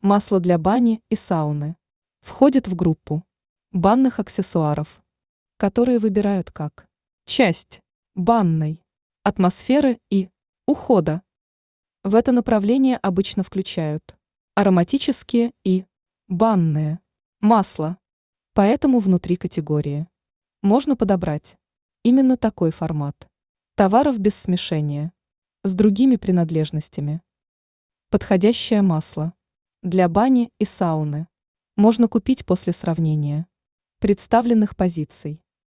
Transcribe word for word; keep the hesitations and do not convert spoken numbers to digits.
Масло для бани и сауны входит в группу банных аксессуаров, которые выбирают как часть банной атмосферы и ухода. В это направление обычно включают ароматические и банные масла, поэтому внутри категории можно подобрать именно такой формат товаров без смешения с другими принадлежностями. Подходящее масло для бани и сауны можно купить после сравнения представленных позиций.